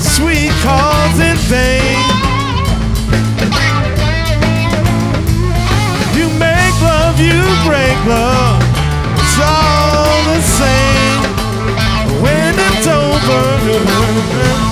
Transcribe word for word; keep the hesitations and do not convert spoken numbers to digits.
sweet cause in vain. You make love, you break love, it's all the same when it's over.